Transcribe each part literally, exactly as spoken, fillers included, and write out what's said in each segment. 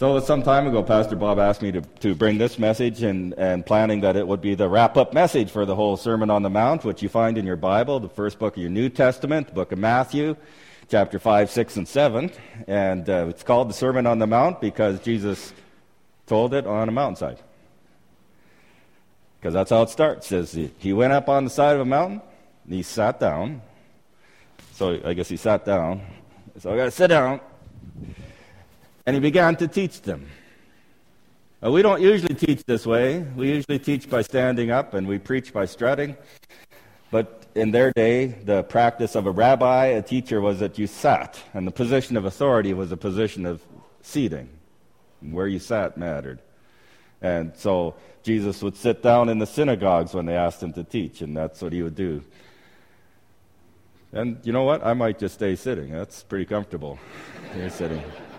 So some time ago, Pastor Bob asked me to, to bring this message and, and planning that it would be the wrap-up message for the whole Sermon on the Mount, which you find in your Bible, the first book of your New Testament, the book of Matthew, chapter five, six, and seven. And uh, it's called the Sermon on the Mount because Jesus told it on a mountainside. Because that's how it starts. It says he went up on the side of a mountain, and he sat down. So I guess he sat down. So I got to sit down. And he began to teach them. Now, we don't usually teach this way. We usually teach by standing up, and we preach by strutting. But in their day, the practice of a rabbi, a teacher, was that you sat. And the position of authority was a position of seating. Where you sat mattered. And so Jesus would sit down in the synagogues when they asked him to teach, and that's what he would do. And you know what? I might just stay sitting. That's pretty comfortable. You're sitting.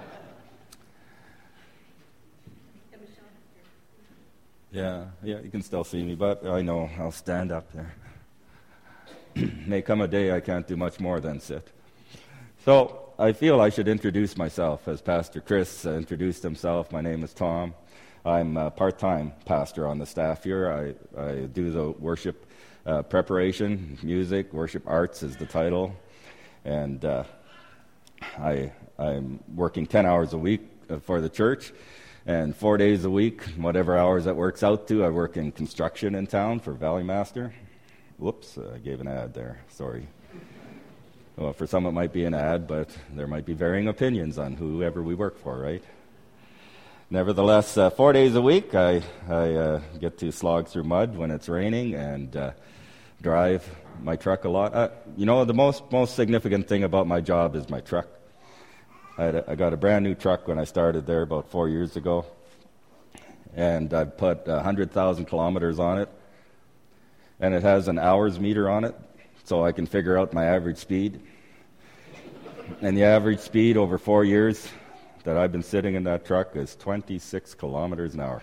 Yeah, yeah, you can still see me, but I know I'll stand up there. May come a day I can't do much more than sit. So I feel I should introduce myself as Pastor Chris uh, introduced himself. My name is Tom. I'm a part-time pastor on the staff here. I, I do the worship uh, preparation, music, worship arts is the title. And uh, I, I'm working ten hours a week for the church. And four days a week, whatever hours that works out to, I work in construction in town for Valley Master. Whoops, I gave an ad there. Sorry. Well, for some it might be an ad, but there might be varying opinions on whoever we work for, right? Nevertheless, uh, four days a week, I, I uh, get to slog through mud when it's raining and uh, drive my truck a lot. Uh, you know, the most, most significant thing about my job is my truck. I, had a, I got a brand new truck when I started there about four years ago, and I put one hundred thousand kilometers on it, and it has an hours meter on it, so I can figure out my average speed. And the average speed over four years that I've been sitting in that truck is twenty-six kilometers an hour.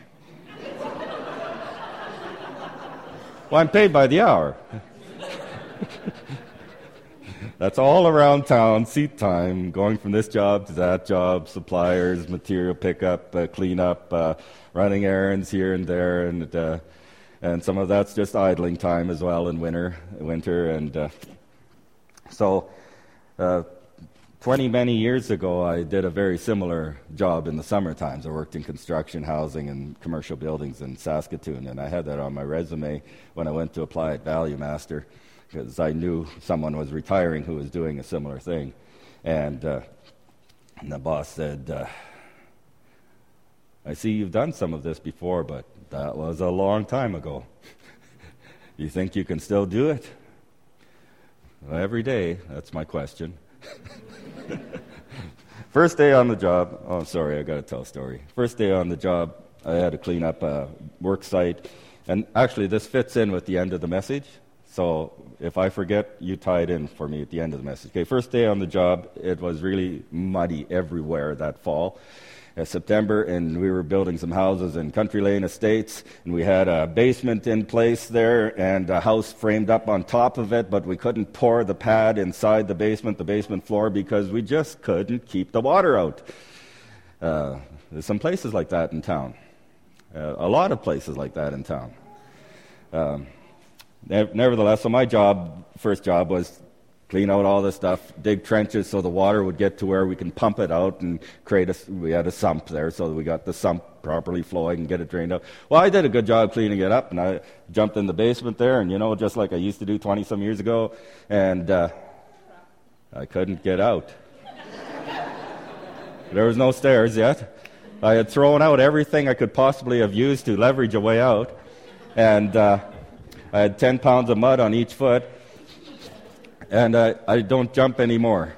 Well, I'm paid by the hour. That's all around town, seat time, going from this job to that job, suppliers, material pickup, uh, cleanup, uh, running errands here and there, and uh, and some of that's just idling time as well in winter. Winter, and uh, so uh, twenty many years ago, I did a very similar job in the summer times. I worked in construction, housing, and commercial buildings in Saskatoon, and I had that on my resume when I went to apply at Value Master, because I knew someone was retiring who was doing a similar thing. And, uh, and the boss said, uh, I see you've done some of this before, but that was a long time ago. You think you can still do it? Well, every day, that's my question. First day on the job, oh, sorry, I got to tell a story. First day on the job, I had to clean up a work site. And actually, this fits in with the end of the message. So if I forget, you tie it in for me at the end of the message. Okay, first day on the job, it was really muddy everywhere that fall. It's September, and we were building some houses in Country Lane Estates, and we had a basement in place there and a house framed up on top of it, but we couldn't pour the pad inside the basement, the basement floor, because we just couldn't keep the water out. Uh, there's some places like that in town. Uh, a lot of places like that in town. Um, Nevertheless, so my job, first job, was clean out all this stuff, dig trenches so the water would get to where we can pump it out and create a, we had a sump there, so we got the sump properly flowing and get it drained out. Well, I did a good job cleaning it up, and I jumped in the basement there, and you know, just like I used to do twenty-some years ago, and uh, I couldn't get out. There was no stairs yet. I had thrown out everything I could possibly have used to leverage a way out, and uh, I had ten pounds of mud on each foot, and I, I don't jump anymore.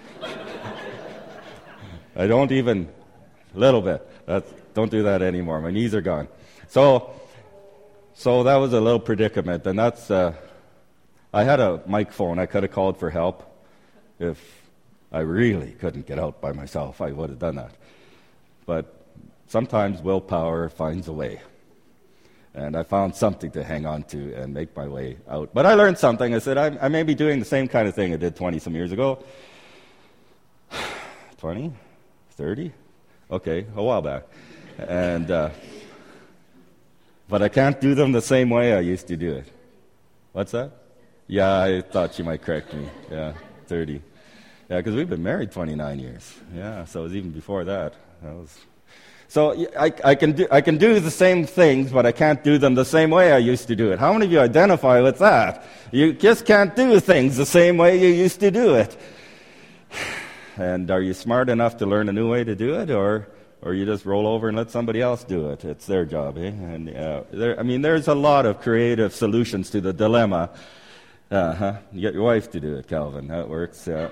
I don't even, a little bit. That's, don't do that anymore. My knees are gone. So, so that was a little predicament, and that's, uh, I had a mic phone. I could have called for help. If I really couldn't get out by myself, I would have done that. But sometimes willpower finds a way. And I found something to hang on to and make my way out. But I learned something. I said, I, I may be doing the same kind of thing I did twenty-some years ago. twenty? thirty? Okay, a while back. And, uh, but I can't do them the same way I used to do it. What's that? Yeah, I thought she might correct me. Yeah, thirty. Yeah, because we've been married twenty-nine years. Yeah, so it was even before that. That was... So I, I can do I can do the same things, but I can't do them the same way I used to do it. How many of you identify with that? You just can't do things the same way you used to do it. And are you smart enough to learn a new way to do it, or or you just roll over and let somebody else do it? It's their job, eh? And uh, there, I mean, there's a lot of creative solutions to the dilemma. Uh-huh. You get your wife to do it, Calvin. That works. Yeah.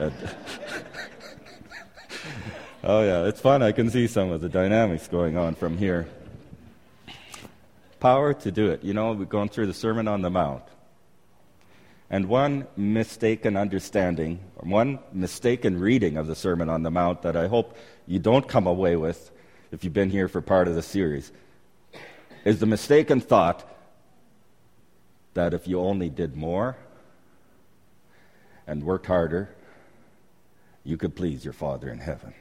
Oh, yeah, it's fun. I can see some of the dynamics going on from here. Power to do it. You know, we're going through the Sermon on the Mount. And one mistaken understanding, or one mistaken reading of the Sermon on the Mount that I hope you don't come away with if you've been here for part of the series, is the mistaken thought that if you only did more and worked harder, you could please your Father in heaven.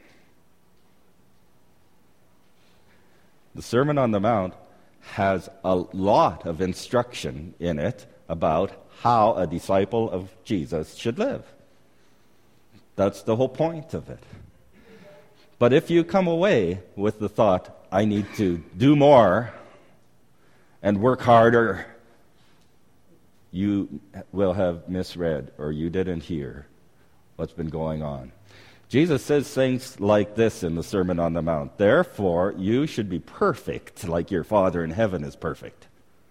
The Sermon on the Mount has a lot of instruction in it about how a disciple of Jesus should live. That's the whole point of it. But if you come away with the thought, I need to do more and work harder, you will have misread, or you didn't hear what's been going on. Jesus says things like this in the Sermon on the Mount. Therefore, you should be perfect like your Father in heaven is perfect.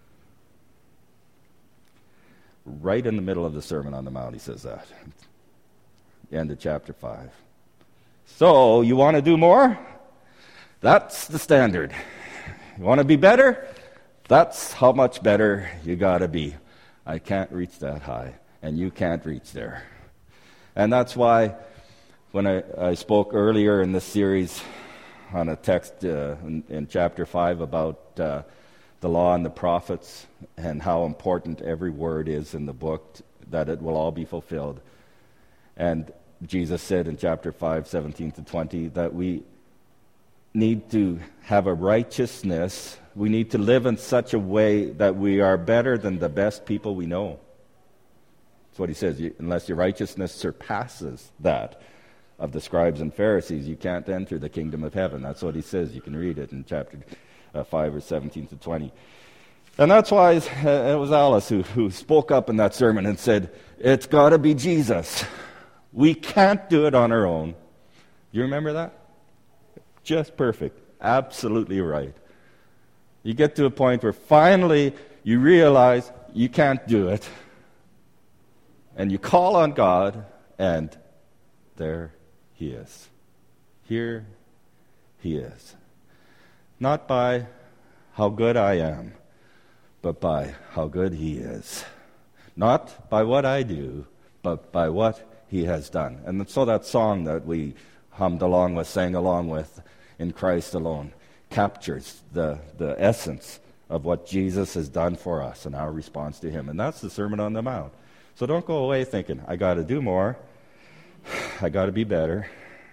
Right in the middle of the Sermon on the Mount, he says that. End of chapter five. So, you want to do more? That's the standard. You want to be better? That's how much better you got to be. I can't reach that high, and you can't reach there. And that's why when I, I spoke earlier in this series on a text uh, in, in chapter five about uh, the law and the prophets and how important every word is in the book, t- that it will all be fulfilled. And Jesus said in chapter five, seventeen to twenty, that we need to have a righteousness. We need to live in such a way that we are better than the best people we know. That's what he says. You, unless your righteousness surpasses that of the scribes and Pharisees, you can't enter the kingdom of heaven. That's what he says. You can read it in chapter uh, five or seventeen to twenty. And that's why uh, it was Alice who, who spoke up in that sermon and said, it's got to be Jesus. We can't do it on our own. You remember that? Just perfect. Absolutely right. You get to a point where finally you realize you can't do it. And you call on God, and there He is. Here He is. Not by how good I am, but by how good He is. Not by what I do, but by what He has done. And so that song that we hummed along with, sang along with, In Christ Alone, captures the, the essence of what Jesus has done for us and our response to Him. And that's the Sermon on the Mount. So don't go away thinking, I got to do more, I got to be better.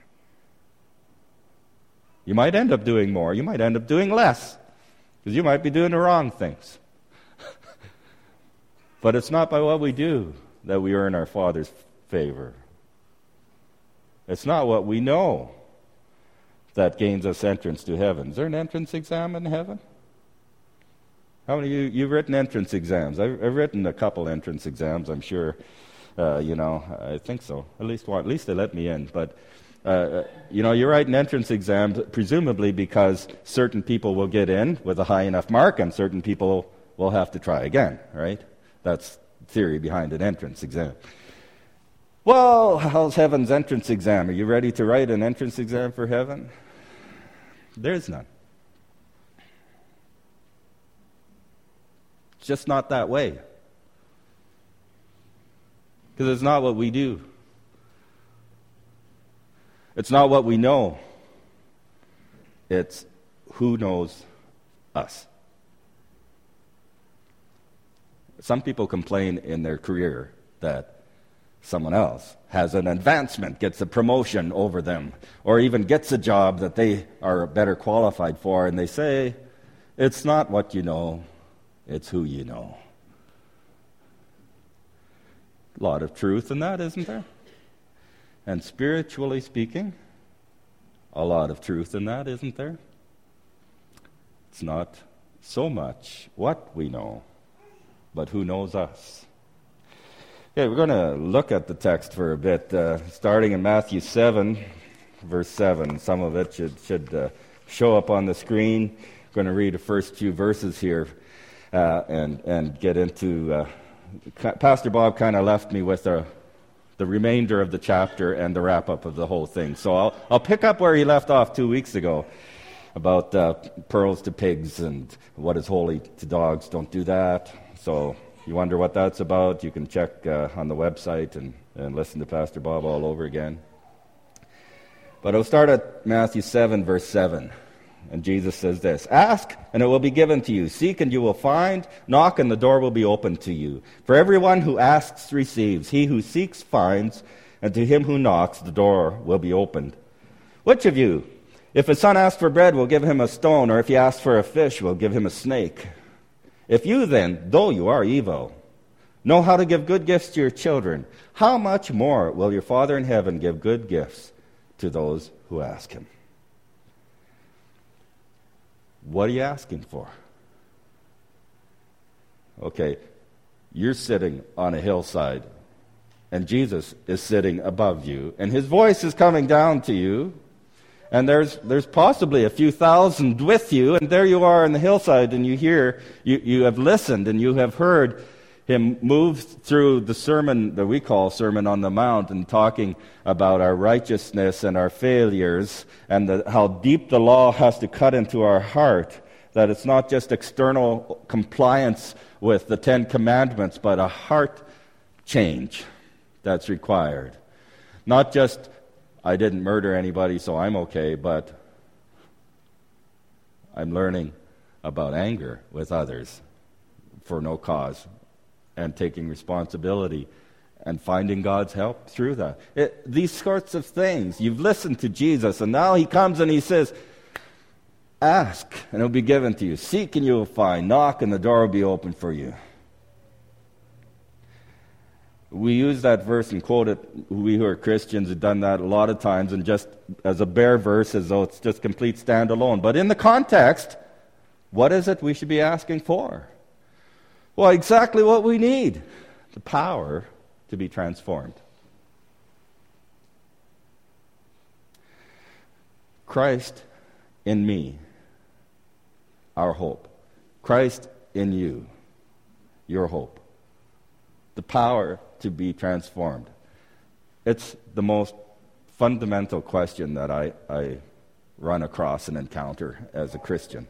You might end up doing more. You might end up doing less, because you might be doing the wrong things. But it's not by what we do that we earn our Father's favor. It's not what we know that gains us entrance to heaven. Is there an entrance exam in heaven? How many of you, you've written entrance exams? I've, I've written a couple entrance exams, I'm sure. Uh, you know, I think so. At least one. At least they let me in. But, uh, you know, you write an entrance exam presumably because certain people will get in with a high enough mark and certain people will have to try again, right? That's theory behind an entrance exam. Well, how's heaven's entrance exam? Are you ready to write an entrance exam for heaven? There's none. It's just not that way. Because it's not what we do. It's not what we know. It's who knows us. Some people complain in their career that someone else has an advancement, gets a promotion over them, or even gets a job that they are better qualified for, and they say, it's not what you know, it's who you know. A lot of truth in that, isn't there? And spiritually speaking, a lot of truth in that, isn't there? It's not so much what we know, but who knows us. Okay, we're going to look at the text for a bit, uh, starting in Matthew seven, verse seven. Some of it should, should uh, show up on the screen. We're going to read the first few verses here uh, and, and get into... Uh, Pastor Bob kind of left me with a, the remainder of the chapter and the wrap-up of the whole thing. So I'll, I'll pick up where he left off two weeks ago about uh, pearls to pigs and what is holy to dogs. Don't do that. So you wonder what that's about, you can check uh, on the website and, and listen to Pastor Bob all over again. But I'll start at Matthew seven, verse seven. And Jesus says this, ask, and it will be given to you. Seek, and you will find. Knock, and the door will be opened to you. For everyone who asks receives. He who seeks finds. And to him who knocks, the door will be opened. Which of you, if a son asks for bread, will give him a stone? Or if he asks for a fish, will give him a snake? If you then, though you are evil, know how to give good gifts to your children, how much more will your Father in heaven give good gifts to those who ask him? What are you asking for? Okay, you're sitting on a hillside, and Jesus is sitting above you, and his voice is coming down to you, and there's there's possibly a few thousand with you, and there you are on the hillside, and you hear, you, you have listened, and you have heard him move through the sermon that we call Sermon on the Mount, and talking about our righteousness and our failures, and the, how deep the law has to cut into our heart, that it's not just external compliance with the Ten Commandments, but a heart change that's required. Not just, I didn't murder anybody, so I'm okay, but I'm learning about anger with others for no cause, and taking responsibility and finding God's help through that. It, these sorts of things. You've listened to Jesus, and now he comes and he says, ask, and it will be given to you. Seek, and you will find. Knock, and the door will be open for you. We use that verse and quote it. We who are Christians have done that a lot of times, and just as a bare verse, as though it's just complete standalone. But in the context, what is it we should be asking for? Well, exactly what we need. The power to be transformed. Christ in me, our hope. Christ in you, your hope. The power to be transformed. It's the most fundamental question that I, I run across and encounter as a Christian.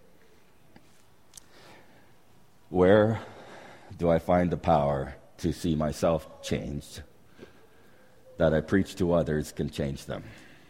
Where do I find the power to see myself changed, that I preach to others can change them?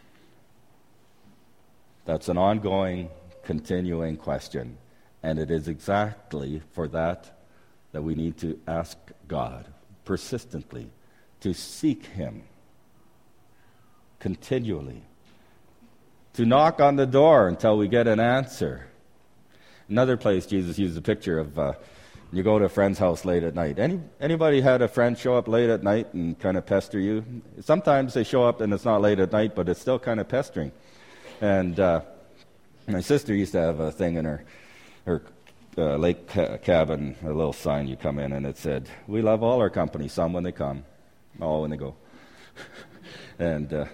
That's an ongoing, continuing question, and it is exactly for that that we need to ask God persistently, to seek him continually, to knock on the door until we get an answer. Another place Jesus used a picture of uh, you go to a friend's house late at night. Any Anybody had a friend show up late at night and kind of pester you? Sometimes they show up and it's not late at night, but it's still kind of pestering. And uh, my sister used to have a thing in her her uh, lake ca- cabin, a little sign you come in, and it said, "We love all our company, some when they come, all when they go." and uh,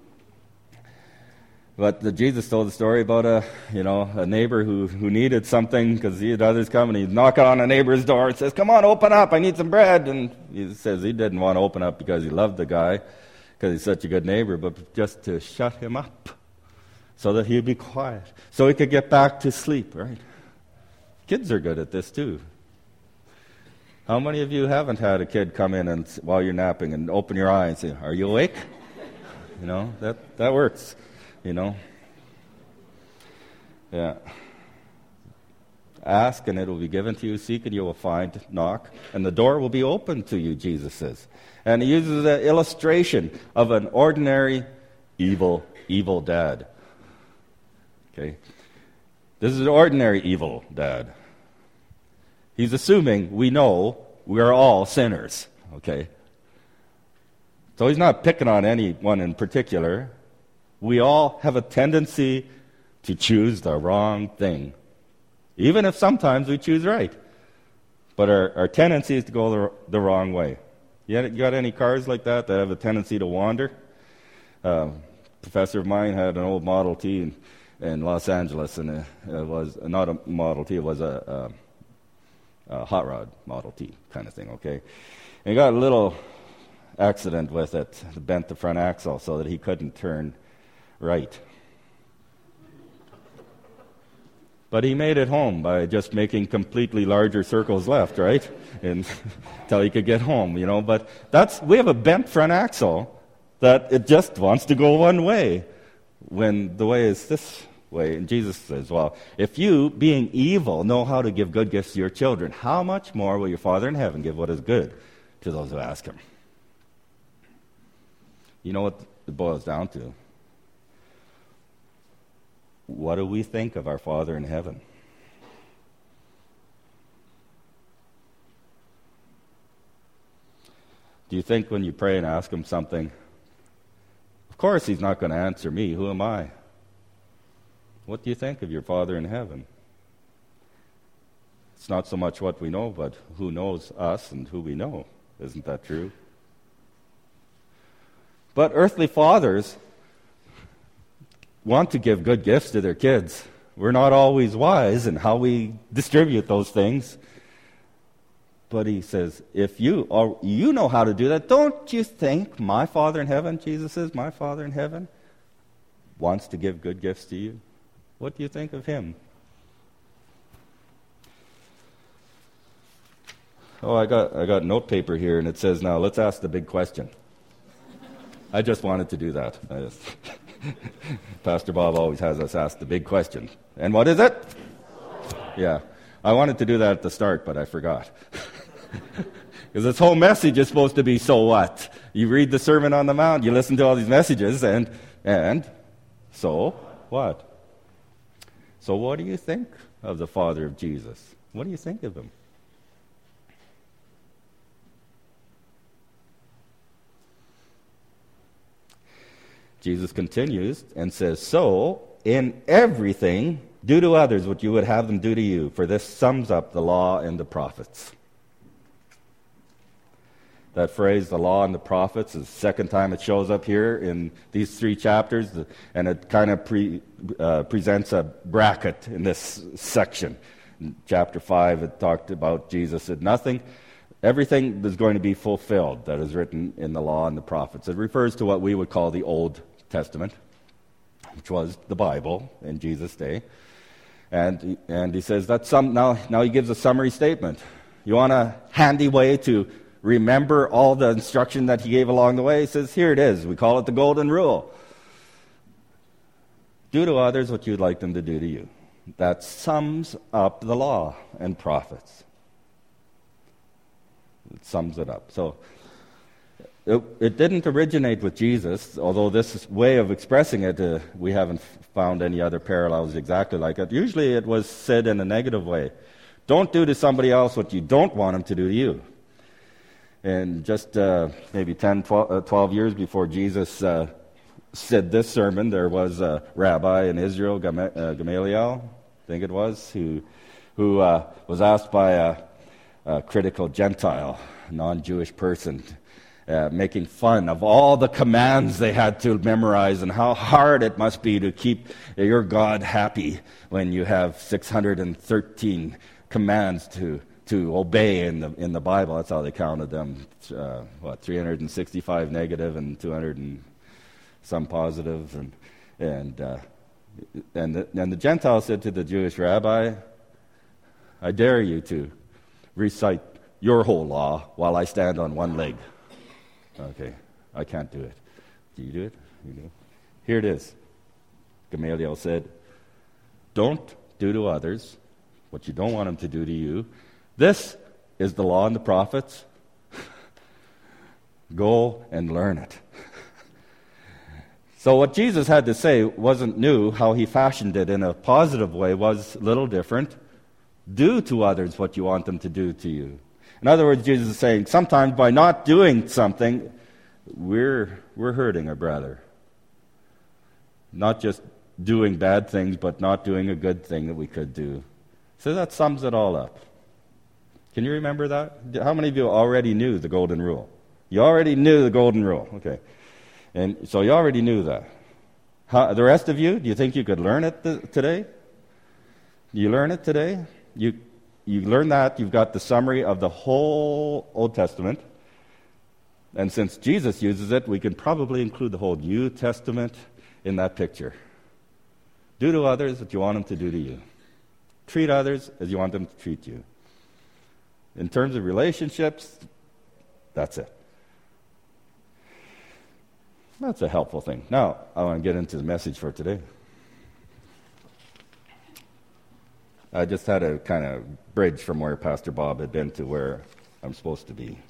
But the, Jesus told the story about a, you know, a neighbor who, who needed something because he had others come, and he'd knock on a neighbor's door and says, "Come on, open up, I need some bread." And he says he didn't want to open up because he loved the guy, because he's such a good neighbor, but just to shut him up so that he'd be quiet, so he could get back to sleep, right? Kids are good at this too. How many of you haven't had a kid come in and while you're napping and open your eye and say, "Are you awake?" You know, that, that works. You know? Yeah. Ask and it will be given to you. Seek and you will find. Knock and the door will be opened to you, Jesus says. And he uses the illustration of an ordinary evil, evil dad. Okay? This is an ordinary evil dad. He's assuming we know we are all sinners. Okay? So he's not picking on anyone in particular. We all have a tendency to choose the wrong thing, even if sometimes we choose right. But our, our tendency is to go the, the wrong way. You, you got any cars like that that have a tendency to wander? Uh, a professor of mine had an old Model T in, in Los Angeles, and it, it was not a Model T, it was a, a, a hot rod Model T kind of thing, okay? And he got a little accident with it, bent the front axle so that he couldn't turn right. But he made it home by just making completely larger circles left, right? And until he could get home, you know. But that's we have a bent front axle that it just wants to go one way when the way is this way. And Jesus says, well, if you, being evil, know how to give good gifts to your children, how much more will your Father in heaven give what is good to those who ask him? You know what it boils down to? What do we think of our Father in heaven? Do you think when you pray and ask him something, of course he's not going to answer me, who am I? What do you think of your Father in heaven? It's not so much what we know, but who knows us and who we know. Isn't that true? But earthly fathers want to give good gifts to their kids. We're not always wise in how we distribute those things. But he says, if you or you know how to do that, don't you think my Father in heaven, Jesus says, my Father in heaven, wants to give good gifts to you? What do you think of him? Oh, I got I got note paper here, and it says, now let's ask the big question. I just wanted to do that. I just Pastor Bob always has us ask the big question. And what is it? Yeah. I wanted to do that at the start, but I forgot. Because this whole message is supposed to be, so what? You read the Sermon on the Mount, you listen to all these messages, and, and, so what? So what do you think of the Father of Jesus? What do you think of him? Jesus continues and says, so, in everything, do to others what you would have them do to you, for this sums up the law and the prophets. That phrase, the law and the prophets, is the second time it shows up here in these three chapters, and it kind of pre, uh, presents a bracket in this section. In chapter five, it talked about Jesus said nothing. Everything is going to be fulfilled that is written in the law and the prophets. It refers to what we would call the Old Testament, which was the Bible in Jesus' day. And and he says that some now now he gives a summary statement. You want a handy way to remember all the instruction that he gave along the way? He says, here it is. We call it the golden rule. Do to others what you'd like them to do to you. That sums up the law and prophets. It sums it up. So it, it didn't originate with Jesus, although this way of expressing it, uh, we haven't found any other parallels exactly like it. Usually it was said in a negative way. Don't do to somebody else what you don't want them to do to you. And just uh, maybe ten, twelve, uh, twelve years before Jesus uh, said this sermon, there was a rabbi in Israel, Gam- uh, Gamaliel, I think it was, who, who uh, was asked by a, a critical Gentile, non-Jewish person, uh, making fun of all the commands they had to memorize and how hard it must be to keep your God happy when you have six hundred thirteen commands to to obey in the in the Bible. That's how they counted them. Uh, what, three hundred sixty-five negative and two hundred and some positive, and and uh, and the, and the Gentile said to the Jewish rabbi, "I dare you to recite your whole law while I stand on one leg." Okay, I can't do it. Do you do it? You do. Here it is. Gamaliel said, "Don't do to others what you don't want him to do to you. This is the law and the prophets. Go and learn it. So what Jesus had to say wasn't new. How he fashioned it in a positive way was a little different. Do to others what you want them to do to you. In other words, Jesus is saying, sometimes by not doing something, we're we're hurting our brother. Not just doing bad things, but not doing a good thing that we could do. So that sums it all up. Can you remember that? How many of you already knew the golden rule? You already knew the golden rule. Okay. And so you already knew that. How, the rest of you, do you think you could learn it th- today? You learn it today? You you learn that, you've got the summary of the whole Old Testament. And since Jesus uses it, we can probably include the whole New Testament in that picture. Do to others what you want them to do to you. Treat others as you want them to treat you. In terms of relationships, that's it. That's a helpful thing. Now, I want to get into the message for today. I just had to kind of bridge from where Pastor Bob had been to where I'm supposed to be.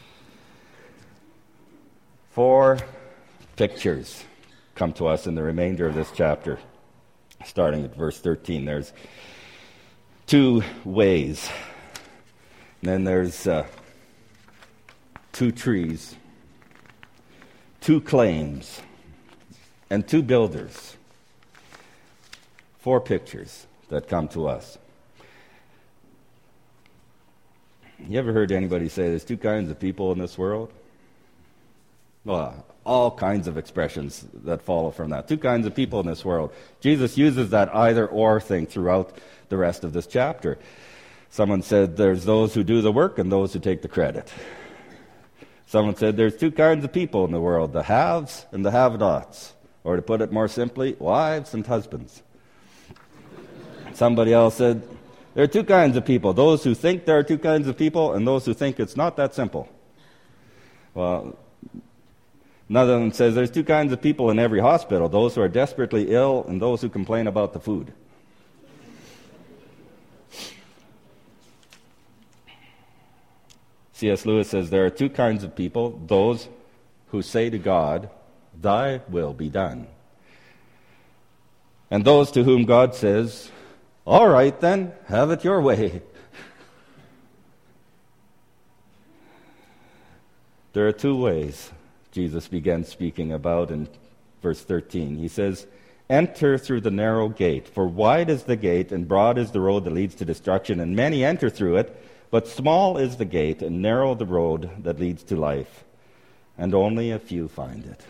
Four pictures come to us in the remainder of this chapter, starting at verse thirteen. There's two ways. And then there's uh, two trees, two claims, and two builders. Four pictures that come to us. You ever heard anybody say there's two kinds of people in this world? Well, all kinds of expressions that follow from that. Two kinds of people in this world. Jesus uses that either-or thing throughout the rest of this chapter. Someone said there's those who do the work and those who take the credit. Someone said there's two kinds of people in the world, the haves and the have-nots. Or to put it more simply, wives and husbands. Somebody else said there are two kinds of people, those who think there are two kinds of people and those who think it's not that simple. Well, another one says there's two kinds of people in every hospital, those who are desperately ill and those who complain about the food. C S Lewis says there are two kinds of people, those who say to God, thy will be done. And those to whom God says, all right then, have it your way. There are two ways Jesus began speaking about in verse thirteen. He says, enter through the narrow gate, for wide is the gate and broad is the road that leads to destruction, and many enter through it. But small is the gate and narrow the road that leads to life, and only a few find it.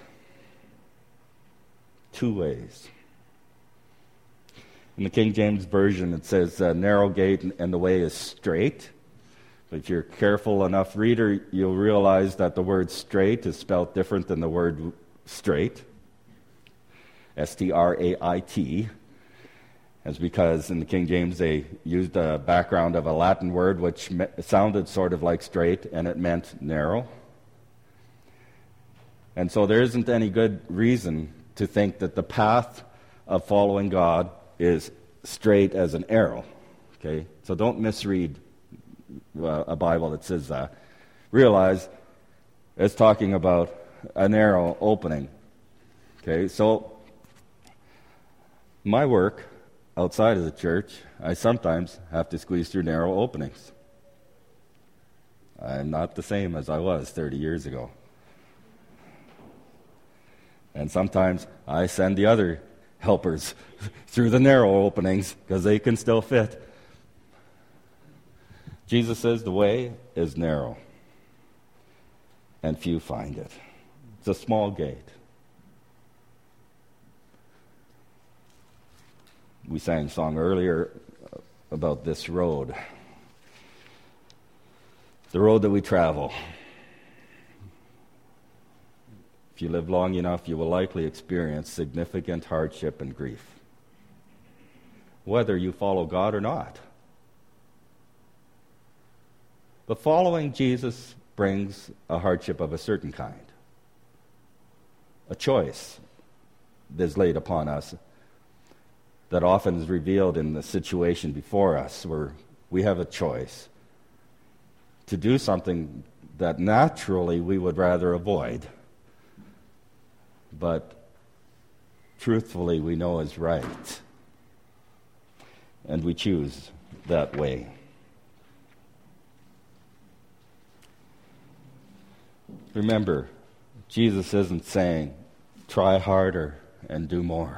Two ways. In the King James Version, it says uh, narrow gate and the way is straight. But if you're careful enough reader, you'll realize that the word straight is spelled different than the word straight. S T R A I T. That's because in the King James they used a background of a Latin word which me- sounded sort of like straight, and it meant narrow. And so there isn't any good reason to think that the path of following God is straight as an arrow. Okay? So don't misread uh, a Bible that says that. Realize it's talking about a narrow opening. Okay? So my work outside of the church, I sometimes have to squeeze through narrow openings. I'm not the same as I was thirty years ago. And sometimes I send the other helpers through the narrow openings because they can still fit. Jesus says the way is narrow, and few find it. It's a small gate. We sang a song earlier about this road. The road that we travel. If you live long enough, you will likely experience significant hardship and grief, whether you follow God or not. But following Jesus brings a hardship of a certain kind. A choice that is laid upon us that often is revealed in the situation before us, where we have a choice to do something that naturally we would rather avoid, but truthfully we know is right, and we choose that way. Remember, Jesus isn't saying, try harder and do more.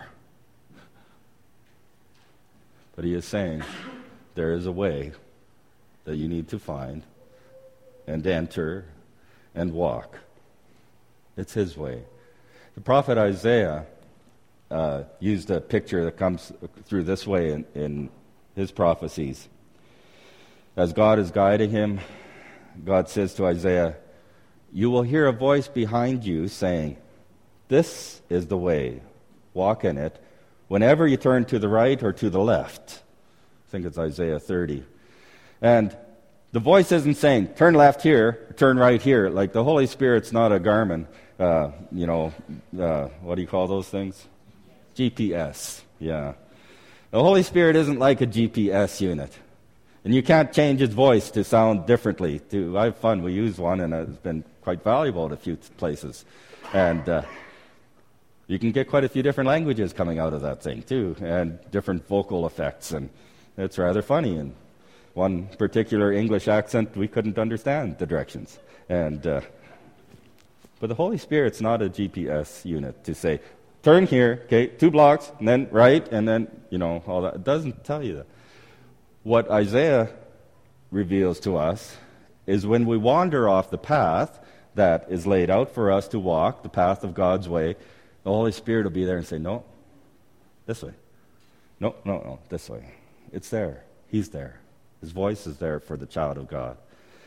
But he is saying, there is a way that you need to find and enter and walk. It's his way. The prophet Isaiah uh, used a picture that comes through this way in, in his prophecies. As God is guiding him, God says to Isaiah, you will hear a voice behind you saying, this is the way, walk in it, whenever you turn to the right or to the left. I think it's Isaiah thirty. And the voice isn't saying, turn left here, turn right here. Like the Holy Spirit's not a Garmin, uh, you know, uh, what do you call those things? G P S, yeah. The Holy Spirit isn't like a G P S unit. And you can't change its voice to sound differently. To, I have fun. We use one, and it's been quite valuable at a few places. And uh, you can get quite a few different languages coming out of that thing, too, and different vocal effects. And it's rather funny. And one particular English accent, we couldn't understand the directions. And uh, but the Holy Spirit's not a G P S unit to say, turn here, okay, two blocks, and then right, and then, you know, all that. It doesn't tell you that. What Isaiah reveals to us is when we wander off the path that is laid out for us to walk, the path of God's way, the Holy Spirit will be there and say, no, this way. No, no, no, this way. It's there. He's there. His voice is there for the child of God.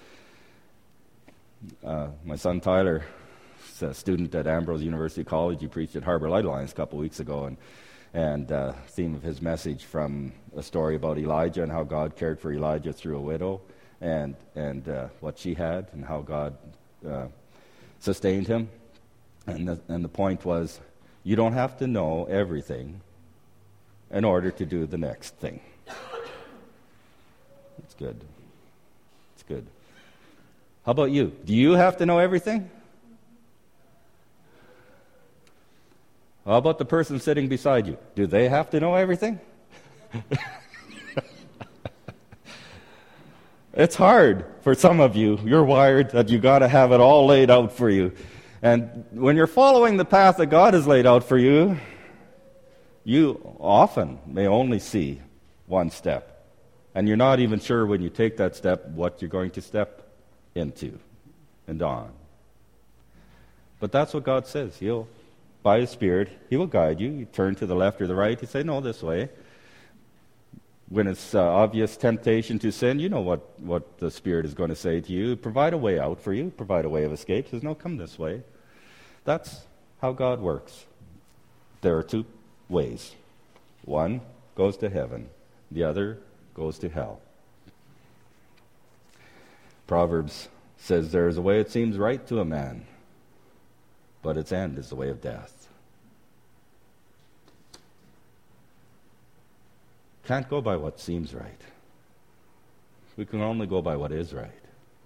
Uh, my son Tyler is a student at Ambrose University College. He preached at Harbor Light Alliance a couple of weeks ago, and And uh, theme of his message from a story about Elijah and how God cared for Elijah through a widow, and and uh, what she had, and how God uh, sustained him. And the, and the point was, you don't have to know everything in order to do the next thing. It's good. It's good. How about you? Do you have to know everything? How about the person sitting beside you? Do they have to know everything? It's hard for some of you. You're wired that you got to have it all laid out for you. And when you're following the path that God has laid out for you, you often may only see one step. And you're not even sure when you take that step what you're going to step into and on. But that's what God says. He'll By His Spirit, He will guide you. You turn to the left or the right. You say, no, this way. When it's uh, obvious temptation to sin, you know what, what the Spirit is going to say to you. Provide a way out for you. Provide a way of escape. He says, no, come this way. That's how God works. There are two ways. One goes to heaven. The other goes to hell. Proverbs says, there is a way it seems right to a man, but its end is the way of death. Can't go by what seems right. We can only go by what is right.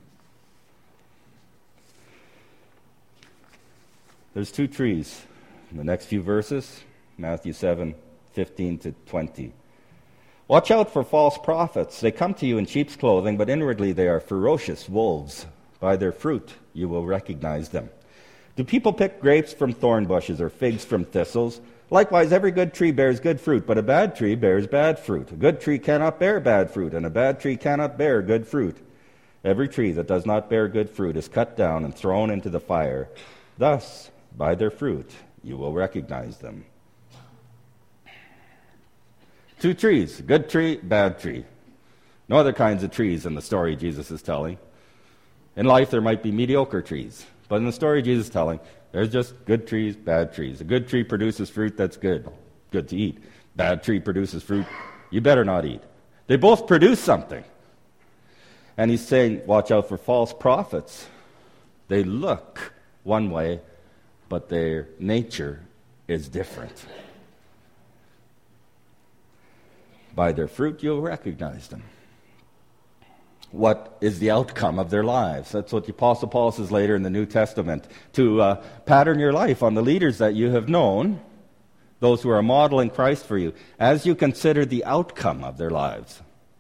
There's two trees in the next few verses, Matthew seven, fifteen to twenty. Watch out for false prophets. They come to you in sheep's clothing, but inwardly they are ferocious wolves. By their fruit you will recognize them. Do people pick grapes from thorn bushes or figs from thistles? Likewise, every good tree bears good fruit, but a bad tree bears bad fruit. A good tree cannot bear bad fruit, and a bad tree cannot bear good fruit. Every tree that does not bear good fruit is cut down and thrown into the fire. Thus, by their fruit, you will recognize them. Two trees, good tree, bad tree. No other kinds of trees in the story Jesus is telling. In life, there might be mediocre trees. But in the story Jesus is telling, there's just good trees, bad trees. A good tree produces fruit that's good, good to eat. Bad tree produces fruit you better not eat. They both produce something. And he's saying, watch out for false prophets. They look one way, but their nature is different. By their fruit you'll recognize them. What is the outcome of their lives? That's what the Apostle Paul says later in the New Testament. To uh, pattern your life on the leaders that you have known, those who are modeling Christ for you, as you consider the outcome of their lives.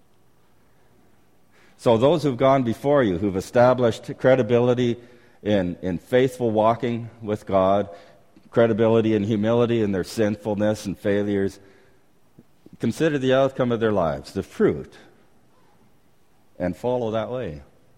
So those who've gone before you, who've established credibility in, in faithful walking with God, credibility and humility in their sinfulness and failures, consider the outcome of their lives, the fruit, and follow that way.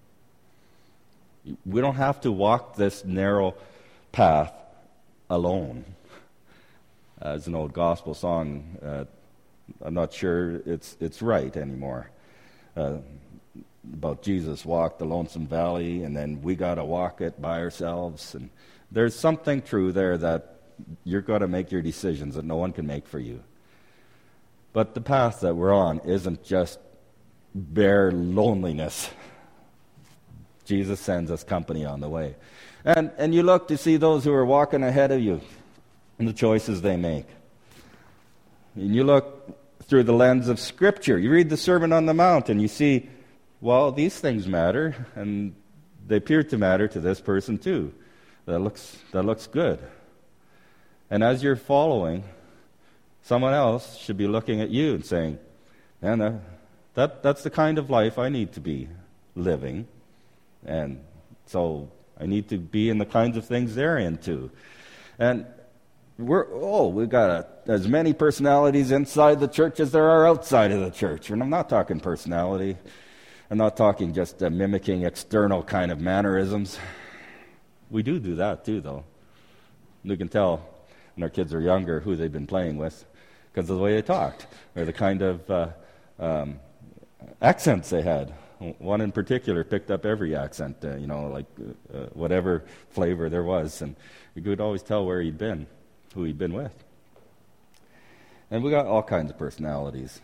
We don't have to walk this narrow path alone. As an old gospel song, uh, I'm not sure it's it's right anymore, uh, about Jesus walked the lonesome valley, and then we got to walk it by ourselves. And there's something true there that you're going to make your decisions that no one can make for you. But the path that we're on isn't just bare loneliness. Jesus sends us company on the way. And and you look to see those who are walking ahead of you and the choices they make. And you look through the lens of Scripture. You read the Sermon on the Mount and you see, well, these things matter, and they appear to matter to this person too. That looks that looks good. And as you're following, someone else should be looking at you and saying, man, that, that that's the kind of life I need to be living. And so I need to be in the kinds of things they're into. And we're, oh, we've got a, as many personalities inside the church as there are outside of the church. And I'm not talking personality. I'm not talking just uh, mimicking external kind of mannerisms. We do do that too, though. You can tell when our kids are younger who they've been playing with because of the way they talked or the kind of uh, um, accents they had. One in particular picked up every accent, uh, you know, like uh, whatever flavor there was. And you could always tell where he'd been, who he'd been with. And we got all kinds of personalities.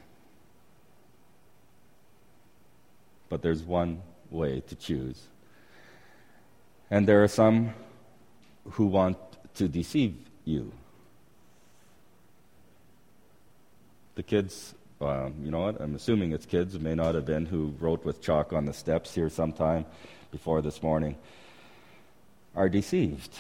But there's one way to choose. And there are some who want to deceive you. The kids, uh, you know what, I'm assuming it's kids, it may not have been, who wrote with chalk on the steps here sometime before this morning, are deceived.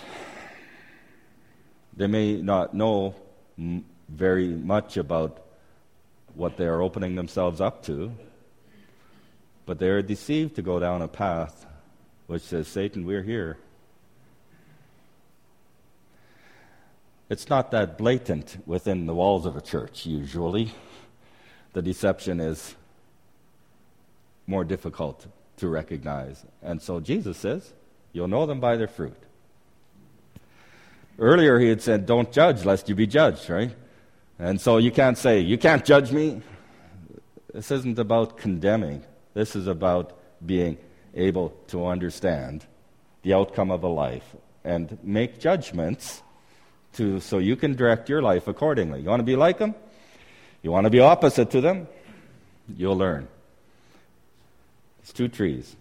They may not know m- very much about what they are opening themselves up to, but they are deceived to go down a path which says, Satan, we're here. It's not that blatant within the walls of a church, usually. The deception is more difficult to recognize. And so Jesus says, you'll know them by their fruit. Earlier he had said, don't judge lest you be judged, right? And so you can't say, you can't judge me. This isn't about condemning. This is about being able to understand the outcome of a life and make judgments to so you can direct your life accordingly. You want to be like them? You want to be opposite to them? You'll learn. It's two trees.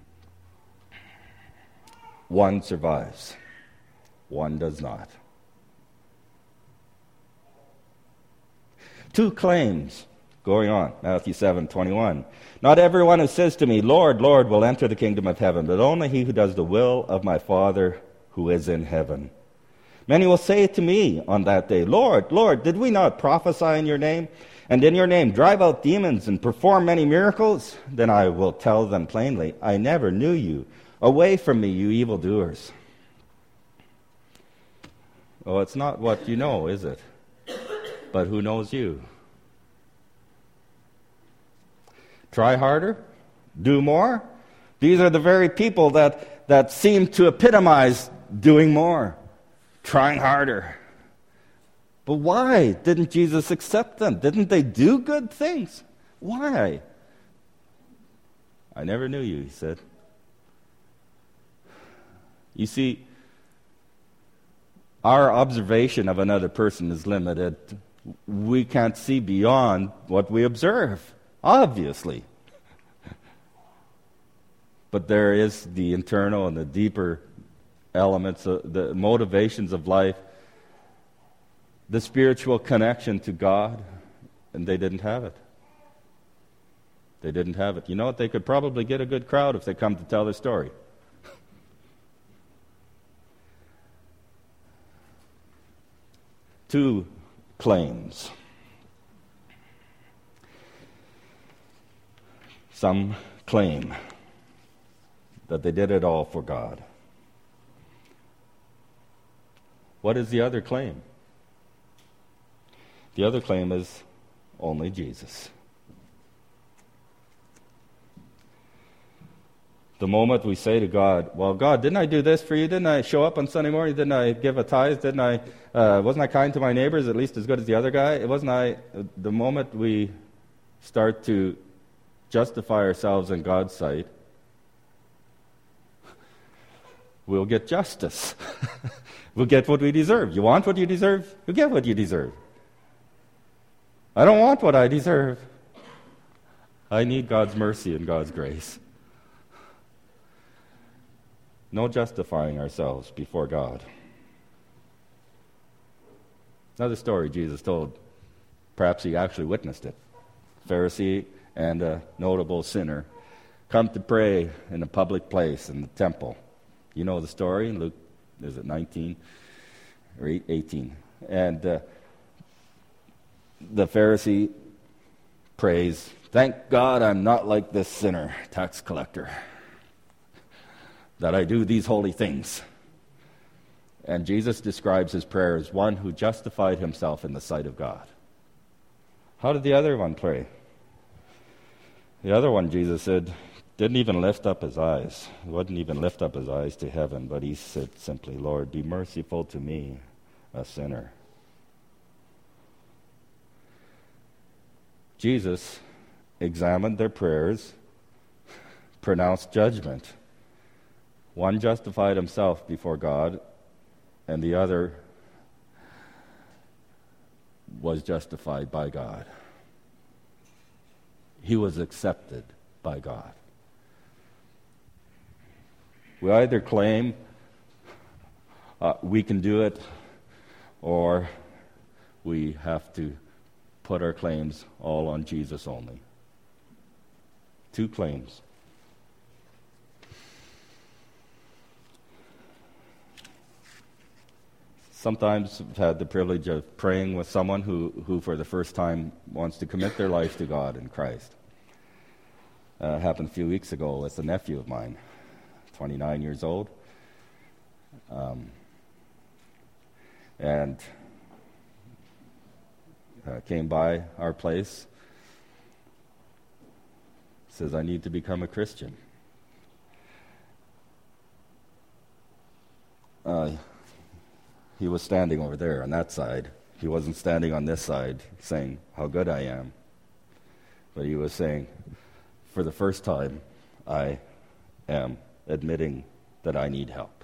One survives. One does not. Two claims going on. Matthew seven twenty-one. Not everyone who says to me, Lord, Lord, will enter the kingdom of heaven, but only he who does the will of my Father who is in heaven. Many will say to me on that day, Lord, Lord, did we not prophesy in your name, and in your name drive out demons and perform many miracles? Then I will tell them plainly, I never knew you. Away from me, you evildoers. Oh, it's not what you know, is it? But who knows you? Try harder? Do more? These are the very people that, that seem to epitomize doing more. Trying harder. But why didn't Jesus accept them? Didn't they do good things? Why? I never knew you, he said. You see, our observation of another person is limited. We can't see beyond what we observe, obviously. But there is the internal and the deeper elements, the motivations of life, the spiritual connection to God, and they didn't have it. They didn't have it. You know what? They could probably get a good crowd if they come to tell their story. Two claims. Some claim that they did it all for God. What is the other claim? The other claim is only Jesus. The moment we say to God, well, God, didn't I do this for you? Didn't I show up on Sunday morning? Didn't I give a tithe? Didn't I, uh, wasn't I kind to my neighbors at least as good as the other guy? It wasn't I, the moment we start to justify ourselves in God's sight, we'll get justice. We'll get what we deserve. You want what you deserve? You get what you deserve. I don't want what I deserve. I need God's mercy and God's grace. No justifying ourselves before God. Another story Jesus told. Perhaps he actually witnessed it. Pharisee and a notable sinner come to pray in a public place in the temple. You know the story, Luke, is it nineteen or eighteen? And uh, the Pharisee prays, "Thank God I'm not like this sinner, tax collector, that I do these holy things." And Jesus describes his prayer as one who justified himself in the sight of God. How did the other one pray? The other one, Jesus said, didn't even lift up his eyes. He wouldn't even lift up his eyes to heaven, but he said simply, "Lord, be merciful to me, a sinner." Jesus examined their prayers, pronounced judgment. One justified himself before God, and the other was justified by God. He was accepted by God. We either claim uh, we can do it, or we have to put our claims all on Jesus only. Two claims. Sometimes I've had the privilege of praying with someone who, who for the first time wants to commit their life to God in Christ. Uh, it happened a few weeks ago with a nephew of mine, twenty-nine years old. Um, and uh, came by our place. Says, "I need to become a Christian." Uh, he was standing over there on that side. He wasn't standing on this side saying how good I am. But he was saying, for the first time, I am admitting that I need help.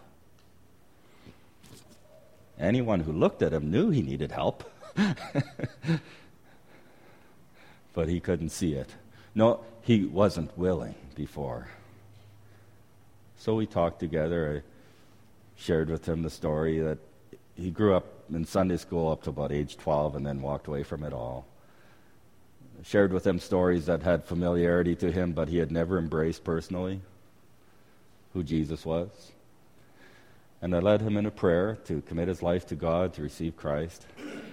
Anyone who looked at him knew he needed help. But he couldn't see it. No, he wasn't willing before. So we talked together. I shared with him the story that he grew up in Sunday school up to about age twelve and then walked away from it all. I shared with him stories that had familiarity to him, but he had never embraced personally who Jesus was. And I led him in a prayer to commit his life to God, to receive Christ.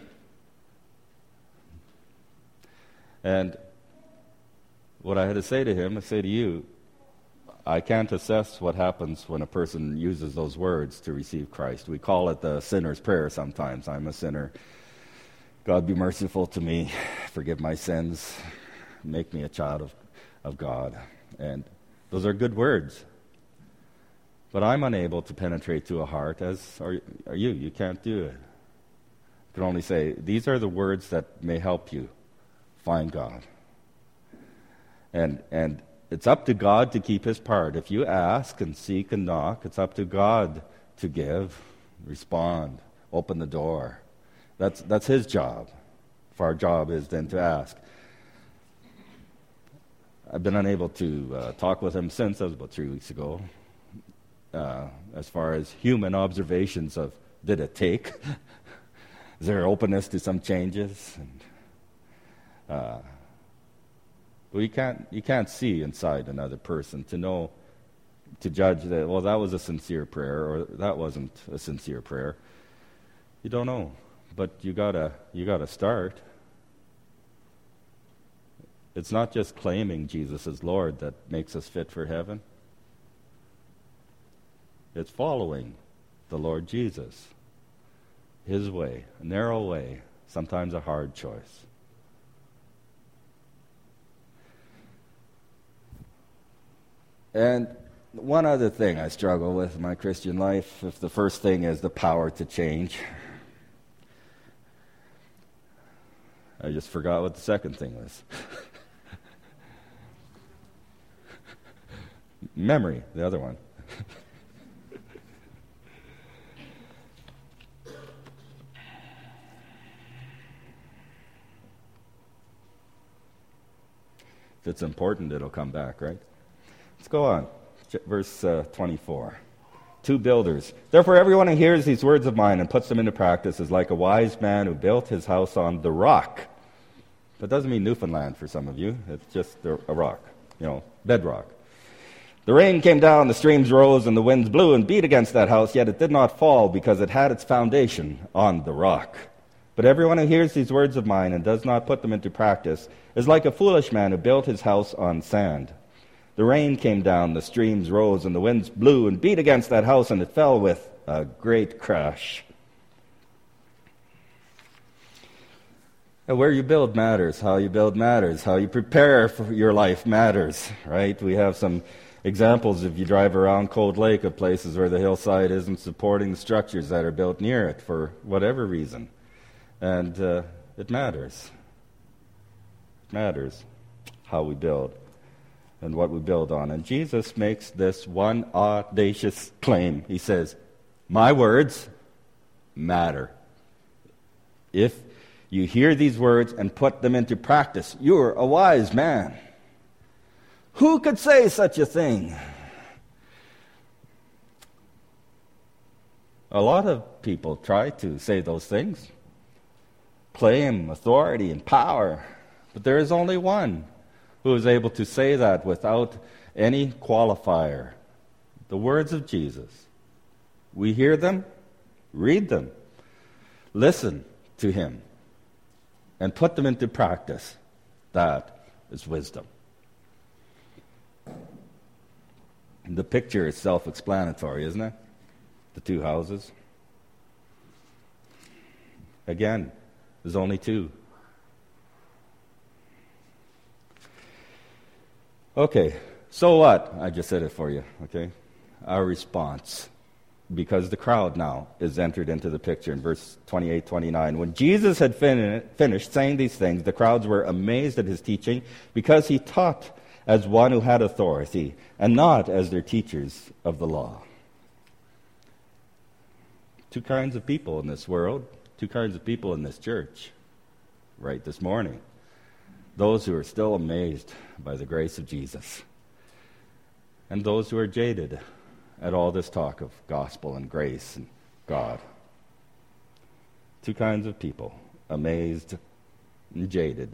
And what I had to say to him, I say to you, I can't assess what happens when a person uses those words to receive Christ. We call it the sinner's prayer sometimes. I'm a sinner. God, be merciful to me. Forgive my sins. Make me a child of, of God. And those are good words. But I'm unable to penetrate to a heart, as are, are you. You can't do it. You can only say, these are the words that may help you find God. And and it's up to God to keep his part. If you ask and seek and knock, it's up to God to give, respond, open the door. That's that's his job. If our job is then to ask. I've been unable to uh, talk with him since. That was about three weeks ago. Uh, as far as human observations of, did it take? Is there openness to some changes? And, uh, But you can't, you can't see inside another person to know, to judge that, well, that was a sincere prayer or that wasn't a sincere prayer. You don't know. But you gotta, you gotta start. It's not just claiming Jesus as Lord that makes us fit for heaven. It's following the Lord Jesus, His way, a narrow way, sometimes a hard choice. And one other thing I struggle with in my Christian life, if the first thing is the power to change, I just forgot what the second thing was. Memory, the other one. If it's important, it'll come back, right? Let's go on. Verse uh, twenty-four. Two builders. Therefore, everyone who hears these words of mine and puts them into practice is like a wise man who built his house on the rock. That doesn't mean Newfoundland for some of you. It's just a rock, you know, bedrock. The rain came down, the streams rose, and the winds blew and beat against that house, yet it did not fall because it had its foundation on the rock. But everyone who hears these words of mine and does not put them into practice is like a foolish man who built his house on sand. The rain came down, the streams rose, and the winds blew and beat against that house, and it fell with a great crash. And where you build matters, how you build matters, how you prepare for your life matters, right? We have some examples, if you drive around Cold Lake, of places where the hillside isn't supporting the structures that are built near it for whatever reason. And uh, it matters. It matters how we build and what we build on. And Jesus makes this one audacious claim. He says, my words matter. If you hear these words and put them into practice, you're a wise man. Who could say such a thing? A lot of people try to say those things, claim authority and power, but there is only one who is able to say that without any qualifier. The words of Jesus. We hear them, read them, listen to Him, and put them into practice. That is wisdom. The picture is self-explanatory, isn't it? The two houses. Again, there's only two. Okay, so what? I just said it for you, okay? Our response. Because the crowd now is entered into the picture in verse twenty-eight, twenty-nine. When Jesus had fin- finished saying these things, the crowds were amazed at His teaching because He taught as one who had authority and not as their teachers of the law. Two kinds of people in this world, two kinds of people in this church right this morning. Those who are still amazed by the grace of Jesus, and those who are jaded at all this talk of gospel and grace and God. Two kinds of people, amazed and jaded.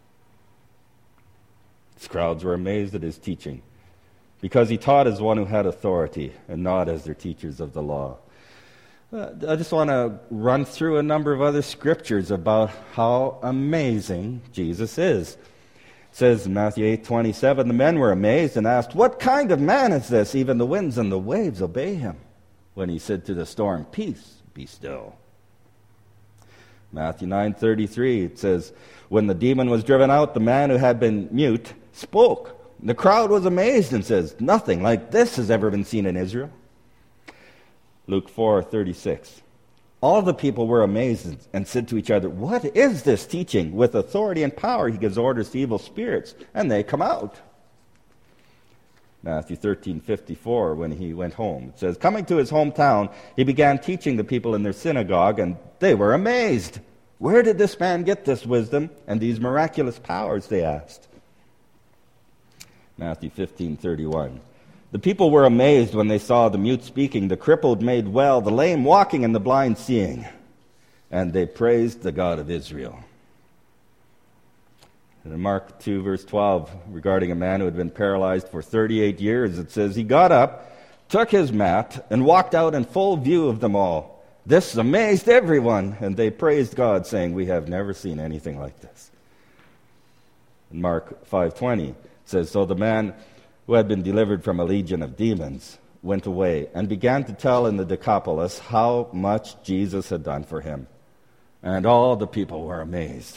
These crowds were amazed at His teaching because He taught as one who had authority and not as their teachers of the law. Uh, I just want to run through a number of other scriptures about how amazing Jesus is. It says in Matthew eight twenty-seven, the men were amazed and asked, what kind of man is this? Even the winds and the waves obey Him. When He said to the storm, peace, be still. Matthew nine thirty-three, it says, when the demon was driven out, the man who had been mute spoke. The crowd was amazed and says, nothing like this has ever been seen in Israel. Luke four thirty-six. All the people were amazed and said to each other, what is this teaching? With authority and power He gives orders to evil spirits, and they come out. Matthew thirteen fifty-four, when He went home, it says, coming to His hometown, He began teaching the people in their synagogue, and they were amazed. Where did this man get this wisdom and these miraculous powers, they asked. Matthew fifteen thirty-one. The people were amazed when they saw the mute speaking, the crippled made well, the lame walking, and the blind seeing. And they praised the God of Israel. And in Mark two, verse twelve, regarding a man who had been paralyzed for thirty-eight years, it says, he got up, took his mat, and walked out in full view of them all. This amazed everyone, and they praised God, saying, we have never seen anything like this. In Mark five twenty, it says, so the man who had been delivered from a legion of demons went away and began to tell in the Decapolis how much Jesus had done for him. And all the people were amazed.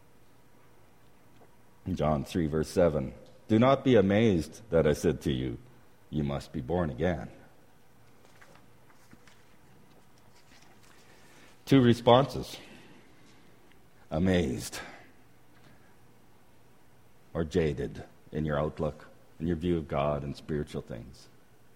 In John three, verse seven, do not be amazed that I said to you, you must be born again. Two responses. Amazed or jaded in your outlook, in your view of God and spiritual things.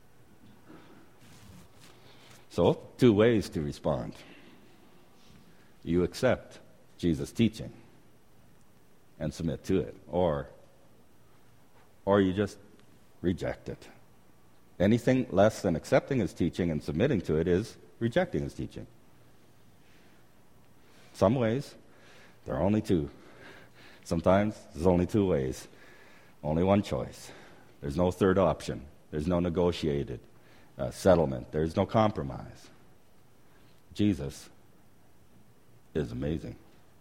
So, two ways to respond. You accept Jesus' teaching and submit to it, or, or you just reject it. Anything less than accepting his teaching and submitting to it is rejecting his teaching. Some ways, there are only two. Sometimes there's only two ways. Only one choice. There's no third option. There's no negotiated uh, settlement. There's no compromise. Jesus is amazing.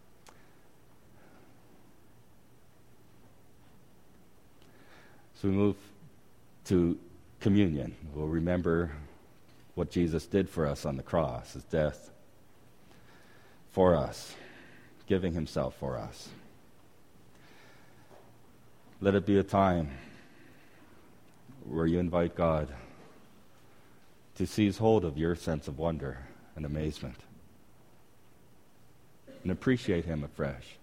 So we move to communion. We'll remember what Jesus did for us on the cross, his death for us, giving himself for us. Let it be a time where you invite God to seize hold of your sense of wonder and amazement and appreciate him afresh.